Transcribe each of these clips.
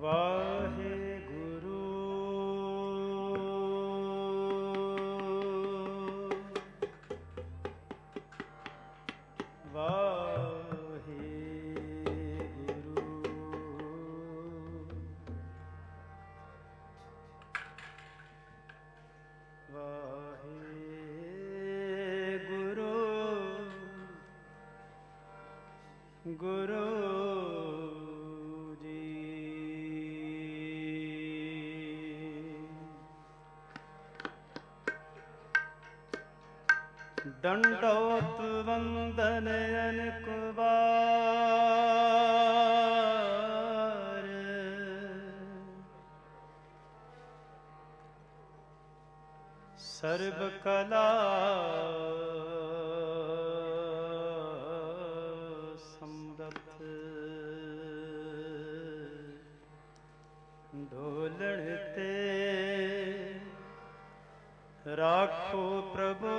ਵਾਹਿਗੁਰੂ ਗੁਰੂ ਜੀ। ਦੰਡੋਤ ਵੰਦਨ ਅਨੇਕ ਵਾਰ, ਸਰਬ ਕਲਾ ਢੋਲਣ ਤੇ ਰਾਖੋ ਪ੍ਰਭੂ,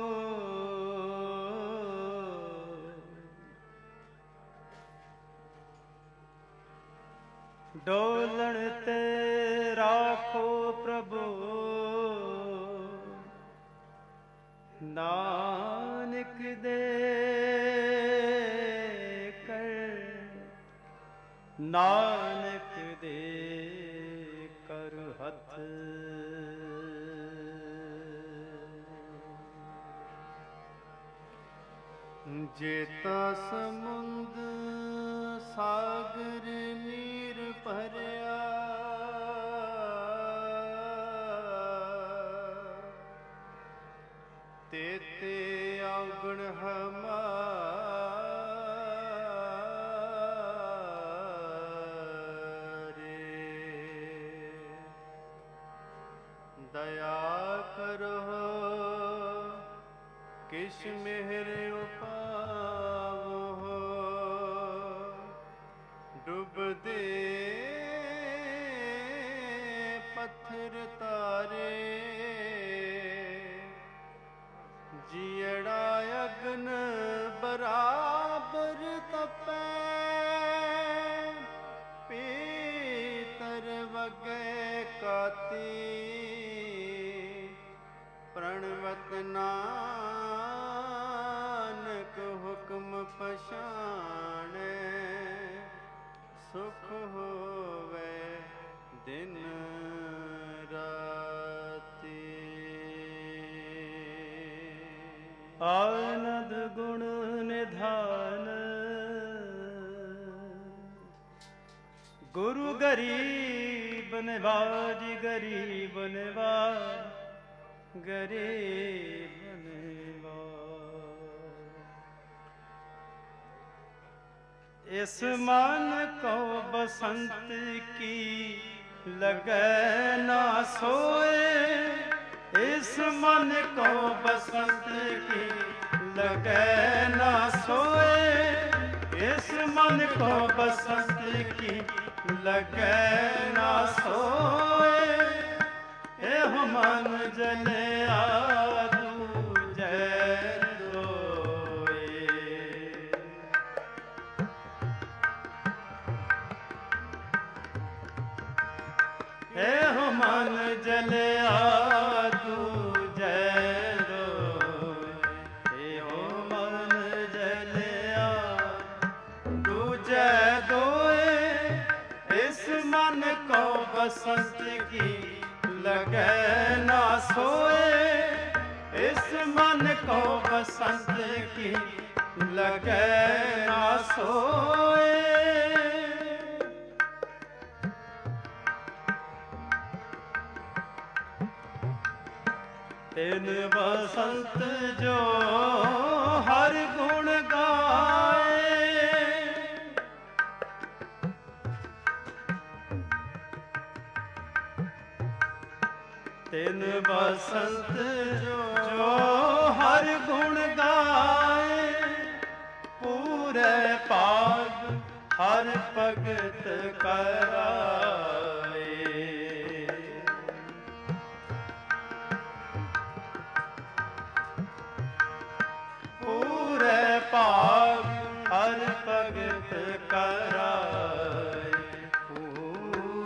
ਡੋਲਣ ਤੇ ਰਾਖੋ ਪ੍ਰਭੂ, ਨਾਨਕ ਦੇ ਕਰ, ਨਾਨਕ ਦੇ ਕਰ ਹੱਥ। ਜੇਤਾ ਸਮੁੰਦ ਸਾਗਰ ਨੀਰ ਭਰਿਆ, ਤੇਤੇ ਆਂਗਣ ਹਮਾਰੇ, ਦਇਆ ਕਰੋ ਕਿਛ ਮਿਹਰ ਉਪਾਵੋ, ਡੁੱਬਦੇ ਪੱਥਰ ਤਾਰੇ, ਜੀਅੜਾ ਅਗਨ ਬਰਾਬਰ ਤਪੈ, ਪੀਤਰ ਵਗੈ ਕਾਤੀ, ਪ੍ਰਣਵਤ ਨਾਨਕ ਹੁਕਮ ਪਛਾਣੈ, ਸੁਖ ਹੋਵੇ ਦਿਨ ਰਾਤੀ। ਆਨੰਦ ਗੁਣ ਨਿਧਾਨ, ਗੁਰੂ ਗਰੀਬ ਨਿਵਾਜ, ਗਰੀਬ ਨਿਵਾਜ, ਗਰੀਬ ਨਿਵਾਜ। ਇਸ ਮਨ ਕੋ ਬਸੰਤ ਕੀ ਲਗੈ ਨਾ ਸੋਏ, ਇਸ ਮਨ ਕੋ ਬਸੰਤ ਕੀ ਲਗੈ ਨਾ ਸੋਏ, ਇਸ ਮਨ ਕੋ ਬਸੰਤ ਕੀ ਲਗੈ ਨਾ ਸੋਏ, ਇਹ ਮਨ ਜਲਿਆ ਦੂਜੈ ਲੋਏ। ਇਹ ਮਨ ਜਲਿਆ ਦੂਜੈ ਲੋਏ, ਇਹ ਮਨ ਜਲਿਆ ਦੂਜੈ ਦੋਏ, ਇਸ ਮਨ ਕੋ ਬਸੰਤ ਕੀ ਲਗੈ ਨਾ ਸੋਏ, ਇਸ ਮਨ ਕੋ ਬਸੰਤ ਕੀ ਲਗੈ ਨਾ ਸੋਏ। ਤਿਨ ਬਸੰਤ ਜੋ ਹਰ ਗੁਣ ਗਾਏ, ਤਿਨ ਬਸੰਤ ਜੋ ਹਰ ਗੁਣ ਗਾਏ, ਪੂਰੇ ਪਾਗ ਹਰ ਭਗਤ ਕਰਾਏ, ਪੂਰੇ ਪਾਗ ਹਰ ਭਗਤ ਕਰਾਏ,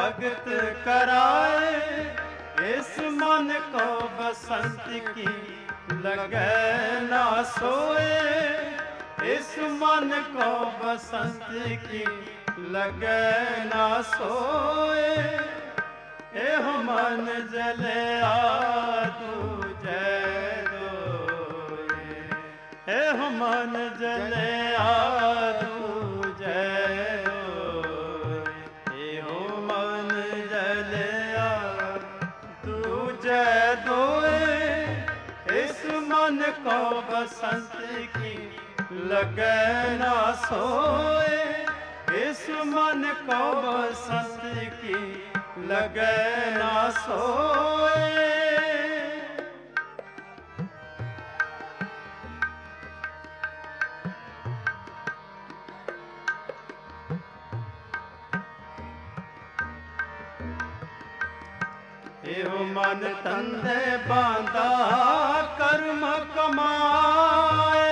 भगत कराए, इस मन को बसंत की लगे ना सोए, इस मन को बसंत की लगे ना सोए। एह मन जलिया दूजे दोए, एह मन जलिया दूजे दोए, एहो मन जलिया दूजे दोए। इस मन को बसंत की लगे ना सोए, इस मन को बसंत की लगे ना सोए। एहो मन तंदे बांधा कर्म कमाए,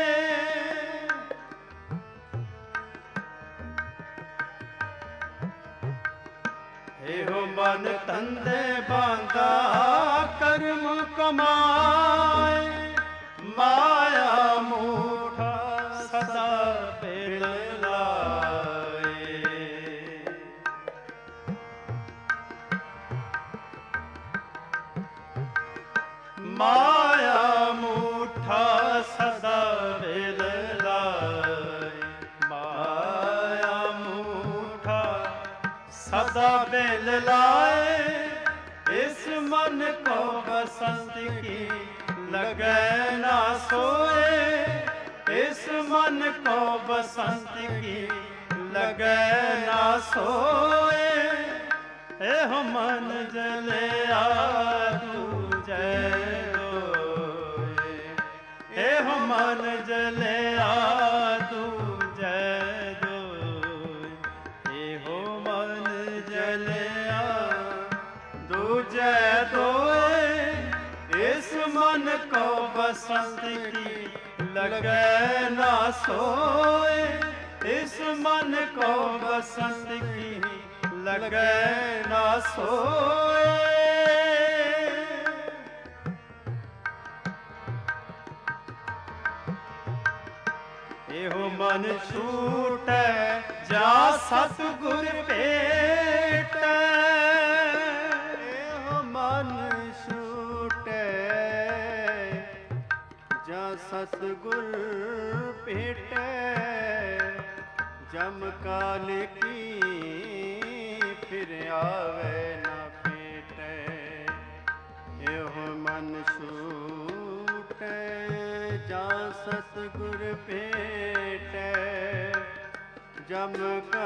एहो मन तंदे बांधा कर्म कमाए, माया मूठा सदा बेल लाए। माया मूठा सदा बेल लाए, माया मूठा सदा बेल लाए। इस मन को बसंत की लगे ना सोए, इस मन को बसंत की लगे ना सोए। एह मन जलिया दूजे दोए, एह मन जलिया दूजे दोए, एहो मन जलिया दूजे दोए। इस मन को बसंत की लगे ना सोए, इस मन को बसंत की लगे ना सोए। एहो मन छूटे जा सतगुर भेटे, एहो मन छूटे जा सतगुर भेटे। जम काल की फिर आवे न पेटे, एहो मन छूटे जा सतगुर भेटे। जम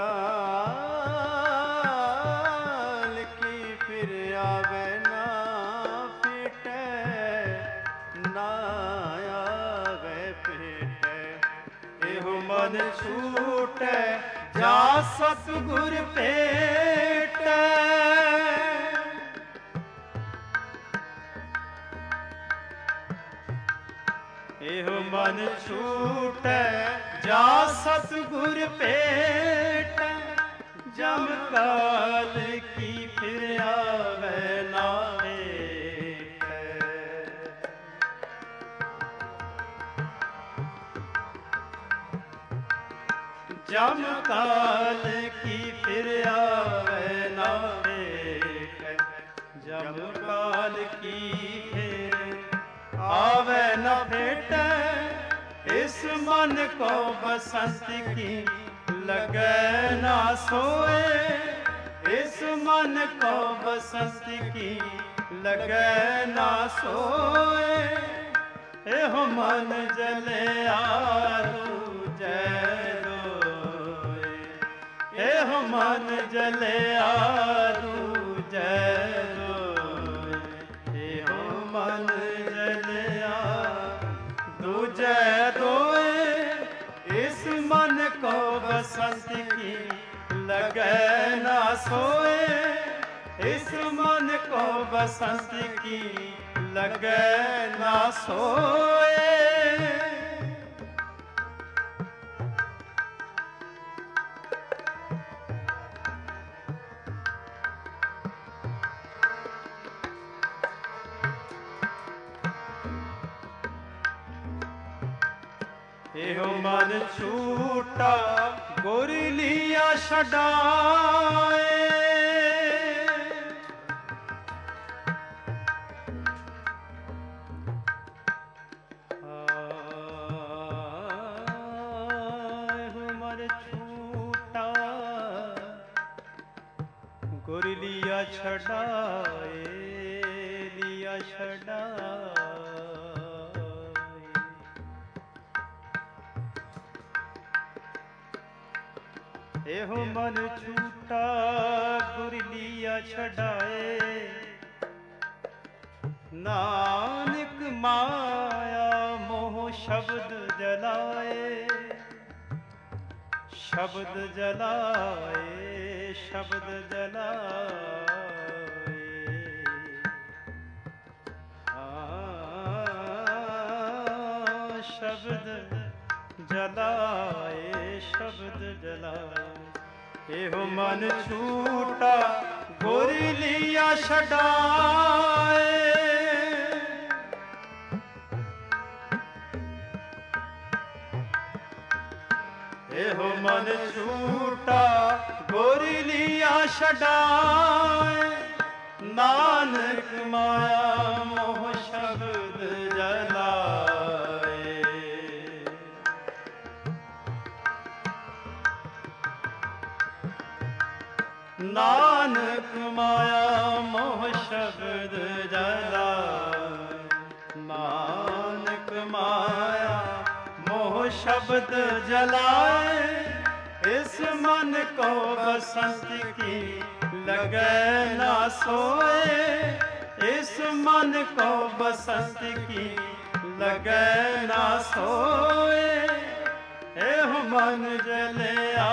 काल की फिर आवे ना पेटे, ना आवे पेटे। एहो मन छूटे जा सतगुर भेटे। एहो मन छूटे जा सतगुर भेटे। जम काल की फिर आवे ना भेटे, जम काल की फिर आवे ना भेटे, जम काल की फिर आवे न भेटे। इस मन को बसंत की लगे ना सोए, इस मन को बसंत की लगे ना सोए। एहो मन जलिया दूजे दोए, एहो मन जलिया दूजे दोए, एहो मन जलिया दूजे दोए। इस मन को बसंत की लगे ना सोए, इस मन को बसंत की लगे ना सोए। ਇਹੋ ਮਨ ਛੂਟਾ ਗੁਰ ਲੀਆ ਛਡਾਏ। ਇਹੋ ਮਨ ਛੂਟਾ ਗੁਰ ਲੀਆ ਛਡਾਏ, ਲੀਆ ਛਡਾਏ। ਇਹੋ ਮਨ ਛੂਟਾ ਗੁਰ ਲੀਆ ਛਡਾਏ, ਨਾਨਕ ਮਾਇਆ ਮੋਹ ਸ਼ਬਦ ਜਲਾਏ, ਸ਼ਬਦ ਜਲਾਏ, ਸ਼ਬਦ ਜਲਾਏ। ਸ਼ਬਦ ਜਲਾਏ, ਸ਼ਬਦ ਜਲਾਏ। ਇਹੋ ਮਨ ਛੂਟਾ ਗੁਰ ਲੀਆ ਛਡਾਏ। ਇਹੋ ਮਨ ਛੂਟਾ ਗੁਰ ਲੀਆ ਛਡਾਏ, ਨਾਨਕ ਮਾਇਆ ਮੋਹ ਸ਼ਬਦ ਜਲਾਏ। ਨਾਨਕ ਮਾਇਆ ਮੋਹ ਸ਼ਬਦ ਜਲਾਏ, ਨਾਨਕ ਮਾਇਆ ਮੋਹ ਸ਼ਬਦ ਜਲਾਏ। ਇਸ ਮਨ ਕੋ ਬਸੰਤ ਕੀ ਲਗੈ ਨਾ ਸੋਏ, ਇਸ ਮਨ ਕੋ ਬਸੰਤ ਕੀ ਲਗੈ ਨਾ ਸੋਏ। ਇਹੋ ਮਨ ਜਲਿਆ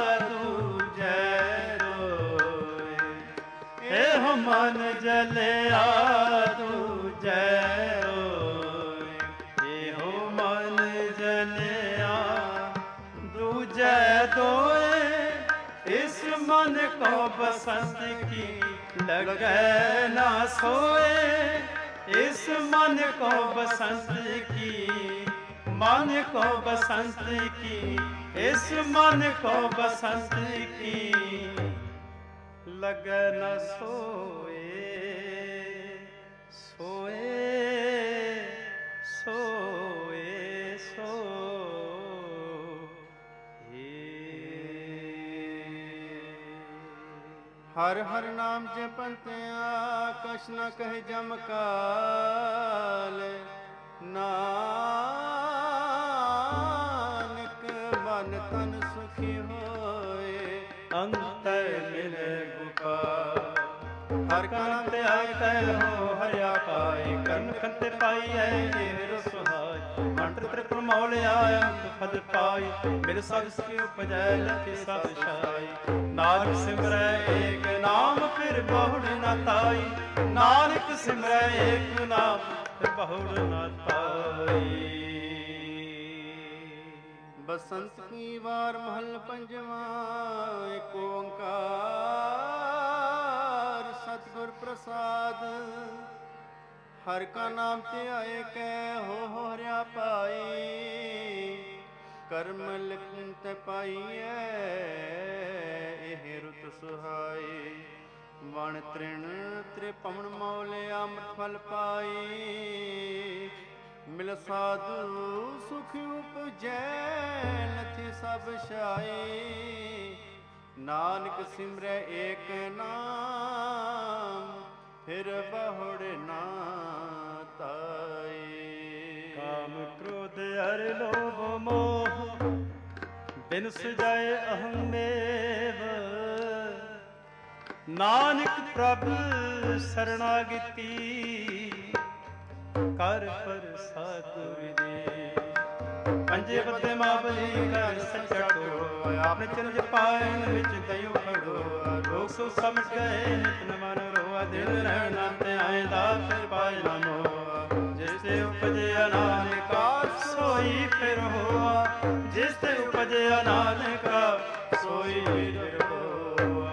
ਦੂਜੈ ਰੋਏ, ਇਹੋ ਮਨ ਜਲਿਆ ਦੂਜੈ ਰੋਏ। ਇਹੋ ਮਨ ਜਲਿਆ ਦੂਜੈ ਦੋਏ, ਇਸ ਮਨ ਕੋ ਬਸੰਤ ਕੀ ਲਗੈ ਨਾ ਸੋਏ। ਇਸ ਮਨ ਕੋ ਬਸੰਤ ਕੀ, ਮਨ ਕੋ ਬਸੰਤ ਕੀ, ਇਸ ਮਨ ਕੋ ਬਸੰਤ ਕੀ ਲਗੈ ਨਾ ਸੋਏ। ਸੋਏ ਸੋਏ ਸੋਏ। ਹਰ ਹਰ ਨਾਮ ਜਪੰਤਿਆ ਕਛ ਨ ਕਹਿ ਜਮ ਕਾਲ। ਨਾਨਕ ਮਨ ਤਨ ਸੁਖੀ ਹੋਏ, ਅੰਤਰ ਮਿਲੇ ਗੋਪਾਲ। ਹਰ ਕਨ ਤੇ ਆਏ ਤੈ ਹੋ ਹਰਿਆ ਪਾਏ, ਕਰਨ ਖੰਤੇ ਪਾਈ ਐ ਇਹ ਸੁਹਾਈ। ਅੰਤਰ ਤ੍ਰਿਪਲ ਮੌਲਿਆ ਅੰਤ ਫਲ ਪਾਈ, ਮੇਰੇ ਸਭ ਕੀ ਉਪਜੈ ਲਖੇ ਸਭ ਛਾਈ। ਨਾਨਕ ਸਿਮਰੈ ਏਕ ਨਾਮ ਫਿਰ ਬਹੁੜ ਨਾ ਤਾਈ, ਨਾਨਕ ਸਿਮਰੈ ਏਕ ਨਾਮ ਫਿਰ ਬਹੁੜ ਨਾ ਤਾਈ। ਬਸੰਤ ਕੀ ਵਾਰ ਮਹਲ ਪੰਜਵਾਂ, ਏਕ ਓੰਕਾਰ ਸਤਿਗੁਰ ਪ੍ਰਸਾਦ। ਹਰ ਕਾ ਨਾਮ ਧਿਆਏ ਕੈ ਹੋ ਹਰਿਆ ਪਾਈ, ਕਰਮ ਲਿਖਨ ਤੇ ਪਾਈਐ ਇਹ ਰੁਤ ਸੁਹਾਈ। ਵਣ ਤ੍ਰਿਣ ਤ੍ਰਿਪਵਨ ਮੌਲਿ ਅੰਮ੍ਰਿਤ ਫਲ ਪਾਈ, ਮਿਲ ਸਾਧੂ ਸੁਖ ਉਪਜੈ ਨਥੀ ਸਭ ਛਾਈ। ਨਾਨਕ ਸਿਮਰੈ ਏਕ ਨਾਮ ਫਿਰ ਬਹੁੜ ਨਾ ਤਾਈ। ਕਾਮ ਕ੍ਰੋਧ ਅਰ ਲੋਭ ਮੋਹ ਬਿਨ ਸੁਜਾਏ ਅਹੰ ਮੇਵ, ਨਾਨਕ ਪ੍ਰਭ ਸਰਣਾਗਤੀ ਕਰ ਪ੍ਰਸਾਦ ਗੁਰਦੇ। ਪੰਜੇ ਬੱਦੇ ਮਾਬਲੀ ਕਰ ਸੱਚਾ ਟੋੜੋ, ਆਪਣੇ ਚਰਨ ਪਾਇਨ ਵਿੱਚ ਦਇਓ ਖੜੋ। ਲੋਕ ਸੋ ਸਮਝ ਗਏ ਨਿਤ ਨ ਮਨ ਰੋਆ, ਦਿਲ ਰਹਿਣ ਨਾ ਤੇ ਆਇਂਦਾ ਫਿਰ ਪਾਏ ਨਾ ਮੋਆ। ਜਿਸ ਤੇ ਉਪਜਿਆ ਨਾਨਕਾ ਸੋਈ ਫਿਰ ਹੋਆ, ਜਿਸ ਤੇ ਉਪਜਿਆ ਨਾਨਕਾ ਸੋਈ ਫਿਰ ਹੋਆ।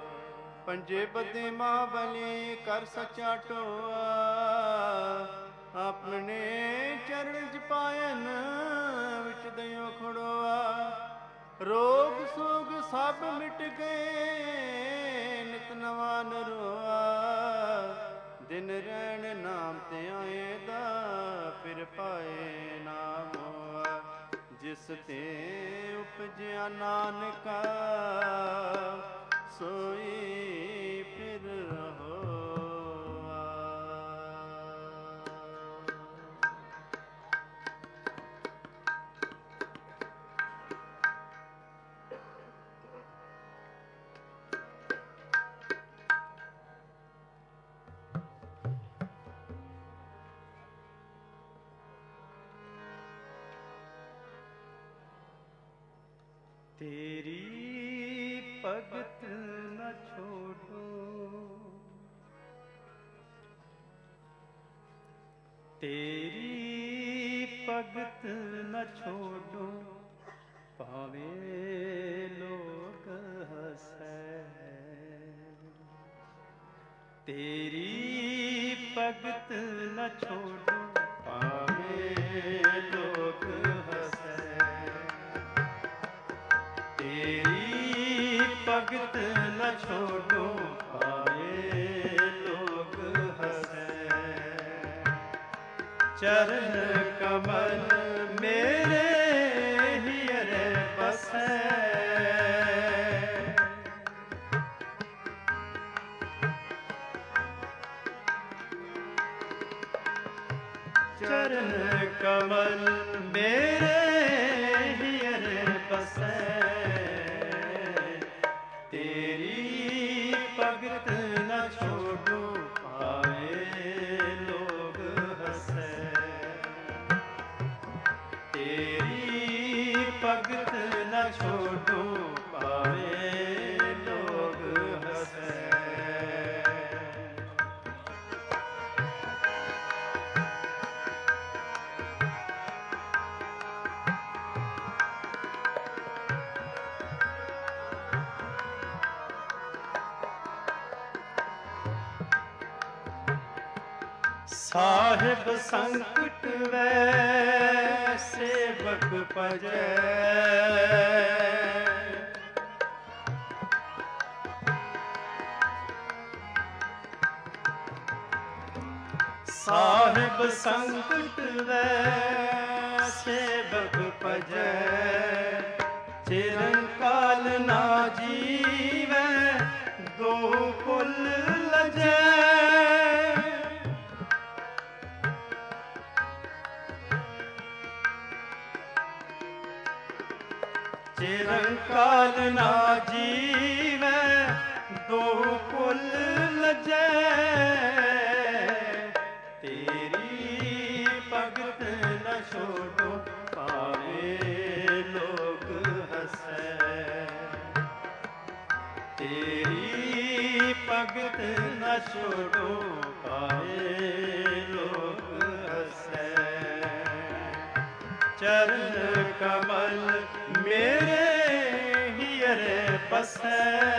ਪੰਜੇ ਬੱਦੇ ਮਾਬਲੀ ਕਰ ਸੱਚਾ ਟੋਆ, ਆਪਣੇ ਚਰਨ ਚ ਪਾਇਨ ਵਿੱਚ ਦਇਓ ਖੜੋਆ। ਰੋਗ ਸੋਗ ਸਭ ਮਿਟ ਗਏ ਨਿਤ ਨਵਾ ਨਰੋਆ। ਦਿਨ ਰਹਿਣ ਨਾਮ ਤੇ ਆਏ ਦਾ ਫਿਰ ਪਾਏ ਨਾ ਮੋਆ। ਜਿਸ ਤੇ ਉਪਜਿਆ ਨਾਨਕਾ ਸੋਈ ਫਿਰ ਹੋਆ। तेरी भगत न छोड़ो, तेरी भगत न छोड़ो, भावे लोग हंसै। तेरी भगत न छोड़ो, भावे लोग हंसै। तेरी भगत न छोड़ो, भावे लोग हंसै। चरण कमल मेरे हियरे बसै। चरण कमल मेरे हियरे बसै। भगत न छोड़ो, भावे लोग हंसै। तेरी भगत न छोड़ो, भावे लोग हंसै। साहिब संकट वै सेवक भजै। साहिब संकट वै सेवक भजै। चिरंकाल ना जीवै दो कुल लजै। चिरंकाल ना जीवै दो कुल लजै। तेरी भगत न छोड़ो, भावे लोग हंसै। तेरी भगत न छोड़ो, भावे लोग हंसै। चरण कमल मेरे हियरे बसै।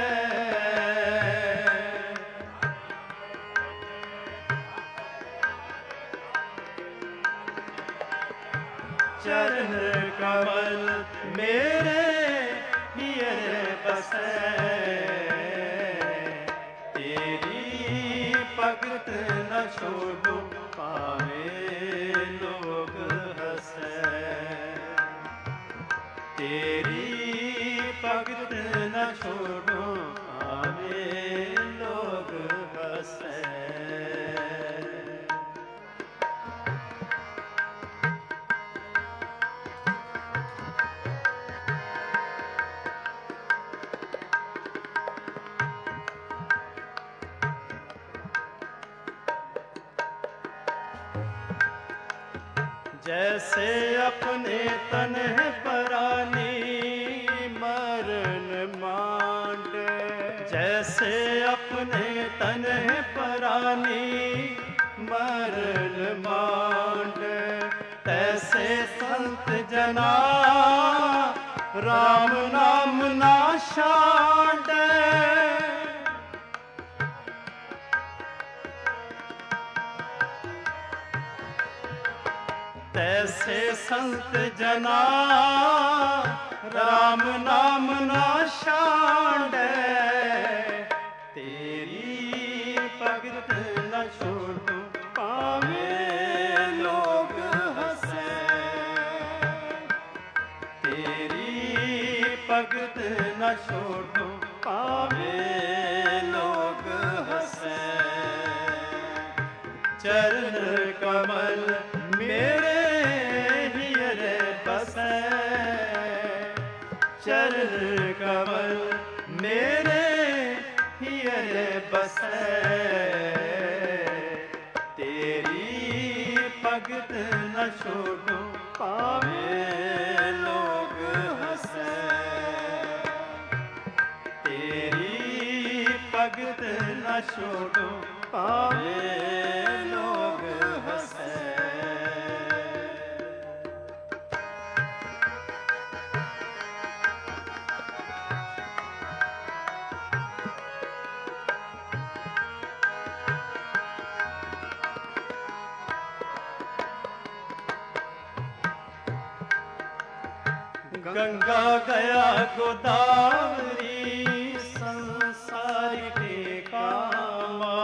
चरण कमल मेरे हियरे बसै। तेरी भगत न छोड़ो, भावे लोग हंसै। तेरी भगत न छोड़ो, भावे लोग हंसै। जैसे अपने तन परानी मरण मांड। जैसे अपने तन परानी मरण मांड। तैसे संत जना राम नाम ना छांड। ऐसे संत जना राम नाम ना शांडे तेरी भगत न छोड़ू पावे लोग हंसे तेरी भगत न छोड़ू पावे लोग हंसे चरण कमल मेरे हियरे बसे चरण कमल मेरे हियरे बसे तेरी भगत न छोड़ू पावे लोग हंसे तेरी भगत न छोड़ू पावे लोग हंसे गंगा गया गोदावरी संसार के कामा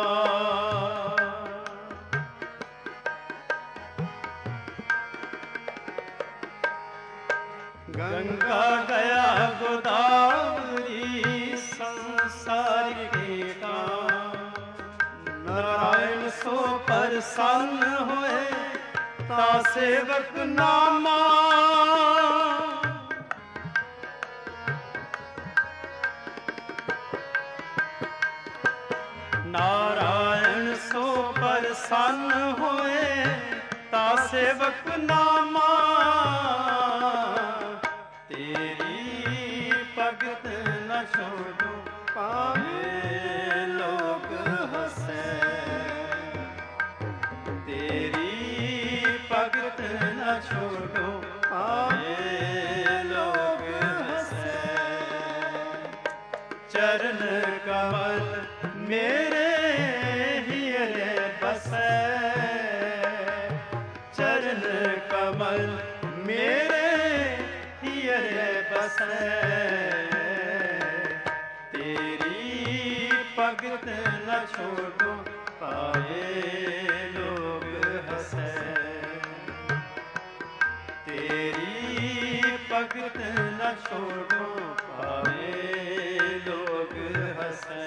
गंगा गया गोदावरी संसार के काम नारायण सो प्रसन्न होए ता सेवक नामा नारायण सो प्रसन्न होए ता सेवक नामा तेरी भगत न छोड़ू पावे लोग हंसे तेरी भगत न छोड़ू पावे लोग हंसे चरण कमल मेरे हियरे बसे चरण कमल मेरे हियरे बसे तेरी भगत न छोड़ू पावे लोग हंसे तेरी भगत न छोड़ू पावे लोग हंसे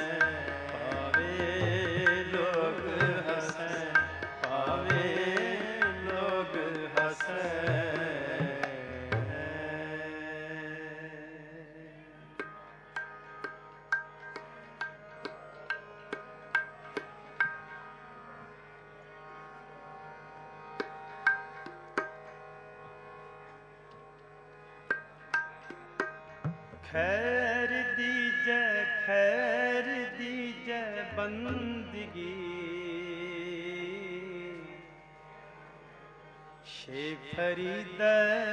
खैर दीजै बंदगी शेख फरीद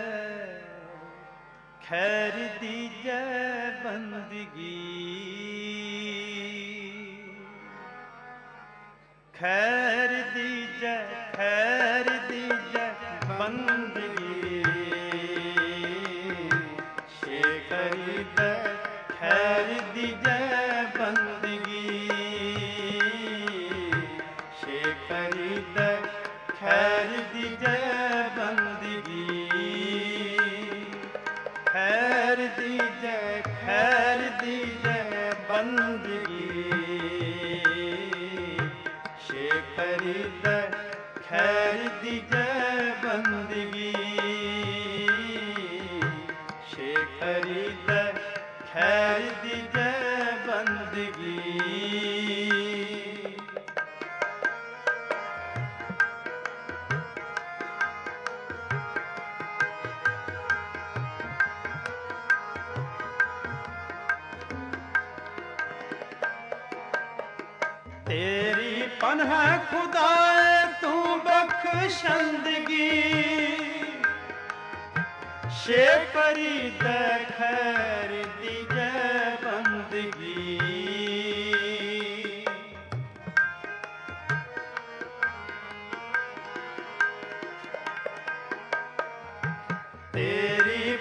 खैर दीजै बंदगी खैर दीजै बंदगी शेख फरीद खैर दीजै बंदगी शेख फरीद खैर दीजै बंदगी खैर दीजै बंदगी शेख फरीद खैर दीजै बंदगी शेख फरीद खैर दीजै बंदगी तेरी पन्ह खुदाए तू बख्शंदगी शेख फरीद खैर दीजै बंदगी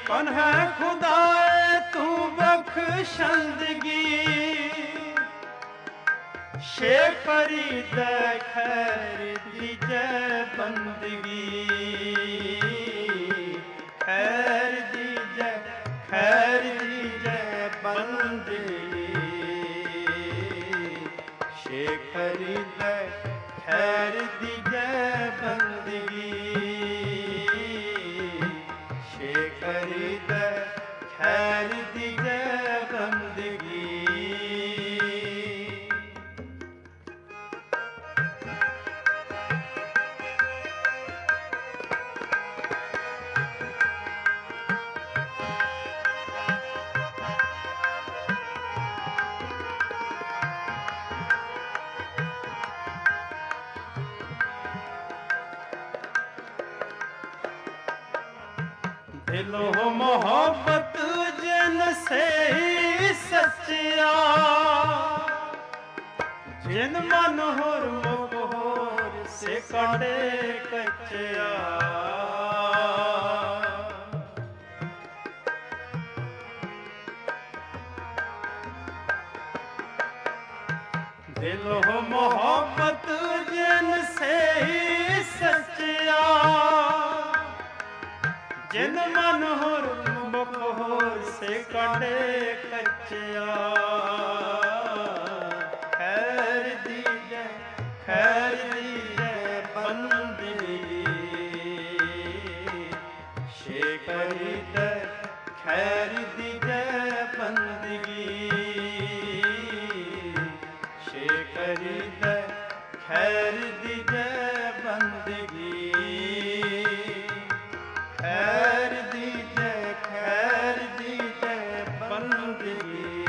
कौन है खुदाए तू बख्शंदगी शेख फरीद खैर दी जय बंदगी खैर दी जय बंदगी शेख फरीद खैर दी जय बंदगी शेख फरीद खैर दी जय बंदगी दिलो मोहब्बत जिन से ही सच्चिया जिन मन होर मुख होर से काटे कच्चिया दिलो मोहब्बत जिन से ही सच्चिया जिन मन होर मुख होर से काटे कच्चिया खैर दी जय बंदगी शेख फरीद खैर दी जय बंदगी शेख फरीद खैर दी जय बंदगी खैर दी जय बंदगी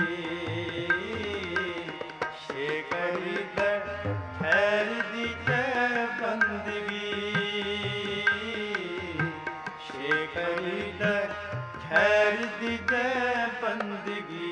शेख फरीद खैर दी जय बंदगी शेख फरीद खैर दी जय बंदगी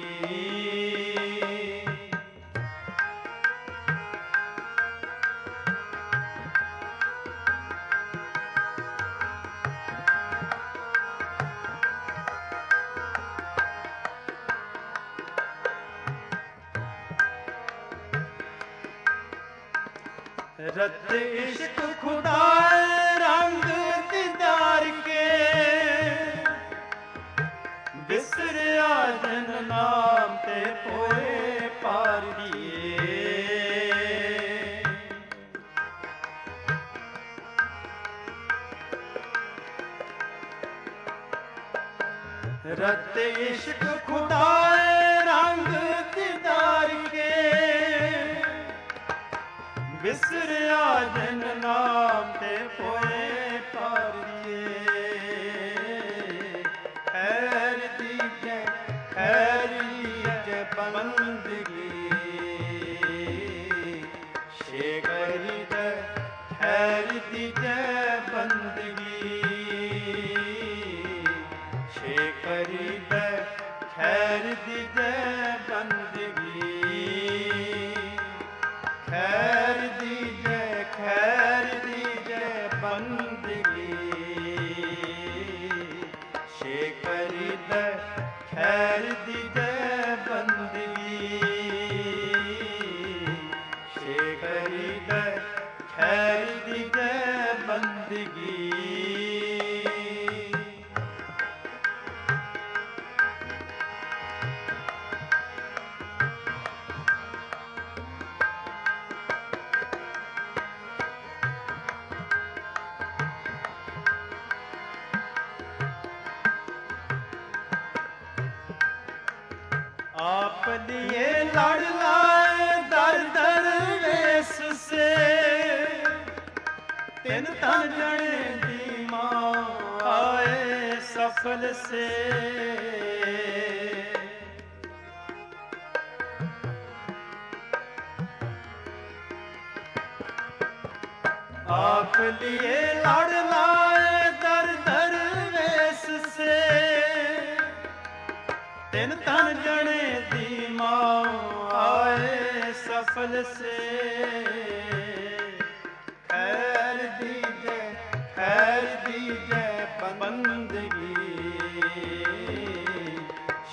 रत इश्क खुदाए रंग दीदार के बिसरिया जन नाम ते पोए पार दिए रत इश्क खुदाए रंग दीदार के बिसरिया जन नाम ते पोए पार दिए खैर दी जय बंदगी शेख फरीद खैर दी जय बंदगी शेख फरीद खैर दी जय बंदगी खैर दी जय बंदगी शेख फरीद खैर दी जय बंदगी शेख फरीद खैर दी जय बंदगी आप लिए लड़ लाए दर दर वेस से तिन तन जने दी माँ आए सफल से आप लिए लड़ लाए दर दर वेस से तिन तन जने दी माँ आए सफल से खैर दी जय बंदगी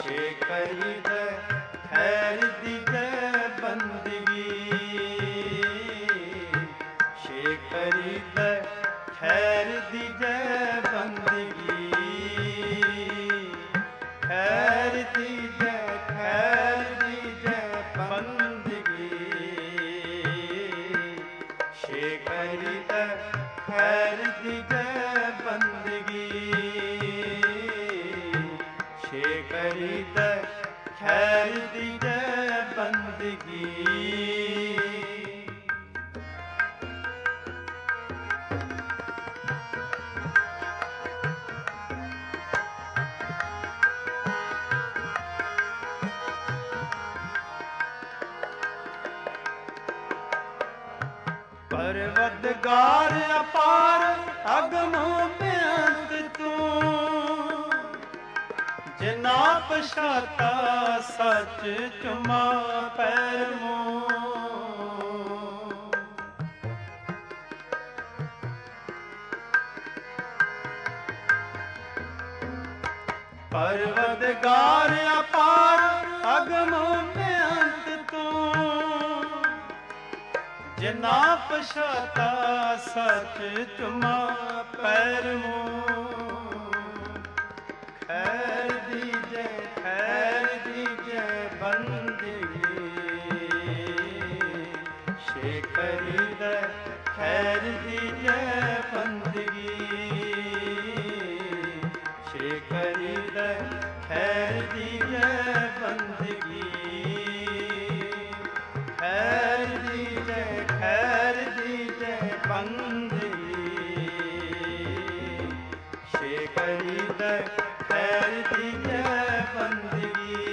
ਛੇ ਕਰੀਦੈ ਖੈਰ ਦੀਜੈ ਬੰਦਗੀ ਛੇ ਕਰੀਦੈ ਖੈਰ ਦੀਜੈ ਬੰਦਗੀ ਖੈਰ ਦੀਜੈ ਬੰਦਗੀ ਛੇ ਕਰੀਦੈ ਖੈਰ ਦੀਜੈ ਬੰਦਗੀ ਛੇ ਕਰੀਦੈ ਖੈਰ ਦੀਜੈ ਬੰਦਗੀ ਪਰਵਤਗਾਰ ਅਪਾਰ ਅਗਮ ਬੇਅੰਤ ਤੂੰ ਜਿਨਾ ਪਛਾਤਾ ਸੱਚ ਚੁਮਾ ਪੈਰ ਮੂੰ ਪਰਵਤਗਾਰ ਅਪਾਰ ਅਗਮ ਬੇਅੰਤ ਤੂੰ ਜਿਨਾ ਪਛਾਤਾ ਸੱਚ ਚੁਮਾ ਪੈਰ ਮੂੰ ਖੈਰ ਦੀਜੈ ਬੰਦਗੀ ਛੇ ਕਰੀਦੈ ਖੈਰ ਦੀਜੈ ਬੰਦਗੀ ਛੇ ਕਰੀਦੈ ਖੈਰ ਦੀਜੈ ਬੰਦਗੀ ਖੈਰ ਦੀਜੈ ਬੰਦਗੀ ਛੇ ਕਰੀਦੈ ਖੈਰ ਦੀਜੈ ਬੰਦਗੀ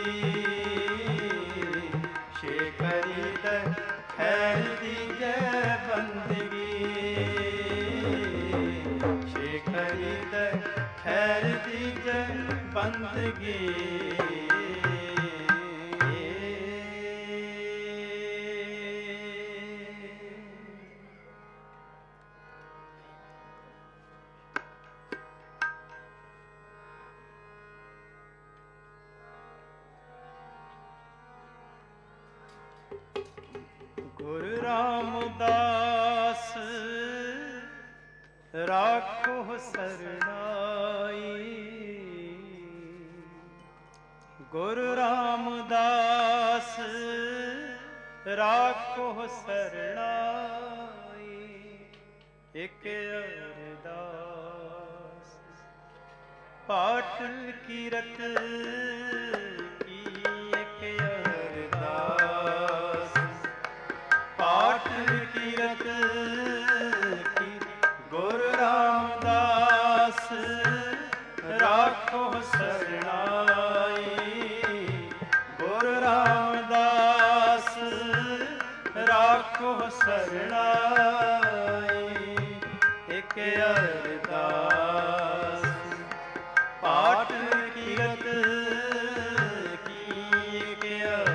ਛੇ ਕਰੀਦੈ ਖੈਰ ਦੀਜੈ ਬੰਦਗੀ ਛੇ ਕਰੀਦੈ ਖੈਰ ਦੀਜੈ ਬੰਦਗੀ ਗੁਰੂ ਰਾਮਦਾਸ ਰਾਖੋ ਸਰਣਾਈ ਗੁਰੂ ਰਾਮਦਾਸ ਰਾਖੋ ਸਰਣਾਈ ਇਕ ਅਰਦਾਸ ਪਾਠ ਕੀਰਤ ਕੀ ਇਕ ਅਰਦਾਸ ਪਾਠ ਕੀਰਤ ਕੀ ਗੁਰੂ ਰਾਮਦਾਸ ਰਾਖੋ ਸਰਣਾਈ ਗੁਰੂ ਰਾਮਦਾਸ ਰਾਖੋ ਸਰਣਾਈ ਇਕ ਅਰਦਾਸ ਪਾਠ ਕੀਰਤ ਕੀ ਇਕ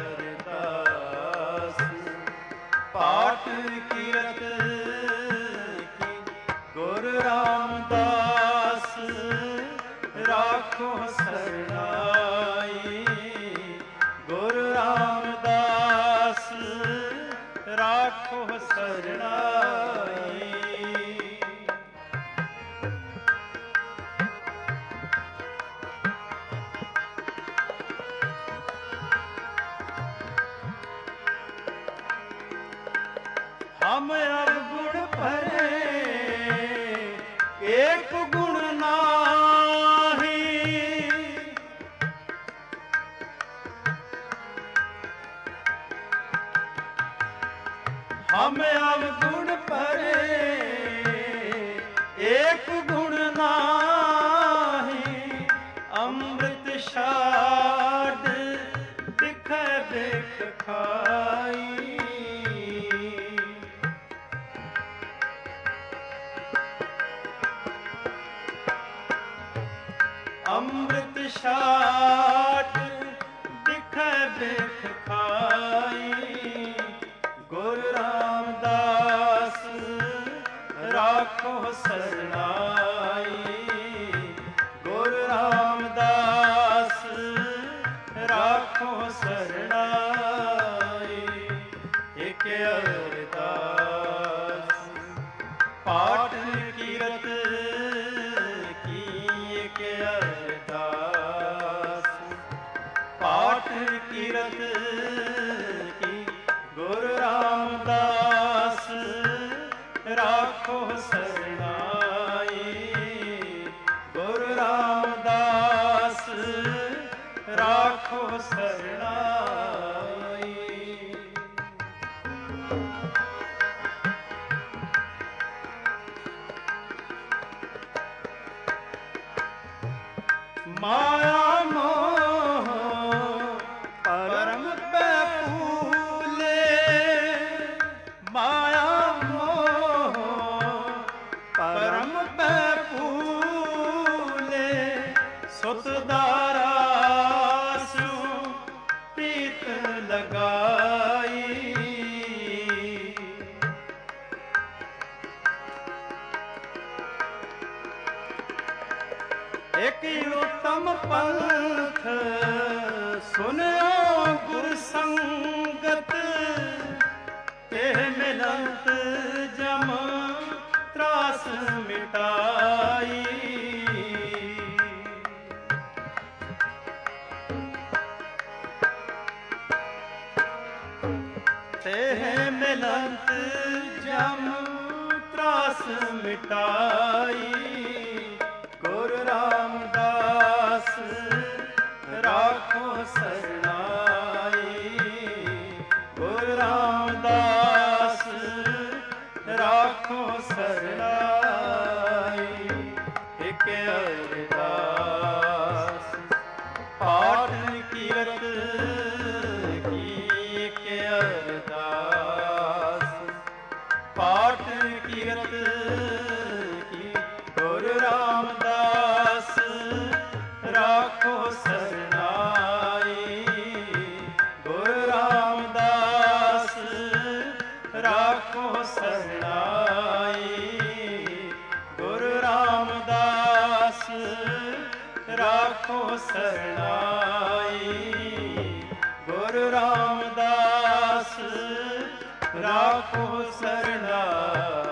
ਅਰਦਾਸ ਪਾਠ ਕੀਰਤ ਕੀ ਗੁਰੂ ਰਾਮਦਾਸ ਰਾਖੋ ਸਰਣਾਈ ਗੁਰੂ ਰਾਮਦਾਸ ਰਾਖੋ ਸਰਣਾਈ ਹਮ ਅਵਗੁਣ ਭਰੇ ਏਕ ਗੁਣ ਨਾਹੀ ਹਮ ਅਵਗੁਣ ਭਰੇ ਏਕ ਗੁਣ ਨਾਹੀ ਅੰਮ੍ਰਿਤ ਛਾਡ ਦਿਖੈ ਦੇਖ ਖਾਈ ਅੰਮ੍ਰਿਤ ਛਾਡ ਦਿਖੈ ਦੇਖ ਖਾਈ ਗੁਰੂ ਰਾਮਦਾਸ ਰਾਖੋ ਸਰਣਾਈ ਗੁਰੂ ਰਾਮਦਾਸ कीरत की गुरु रामदास राखो सरनाई। गुरु रामदास राखो सरनाई। माया मोह परम पे फूले। माया मोह परम पे फूले। सुतदारा सु प्रीत लगाई। एक उत्तम पंथ सुनो गुर संगत। ते मिलत जम त्रास मिटाई। ते मिलत जम त्रास मिटाई। गुरु रामदास राखो सरनाई। गुरु रामदास राखो सरनाई। एक अरदास पाठ कीरत की। एक अरदास पाठ कीरत की। गुरु रामदास राखो सरनाई। गुरु रामदास राखो सरनाई। गुरु रामदास राखो सरनाई। गुरु रामदास राखो सरनाई।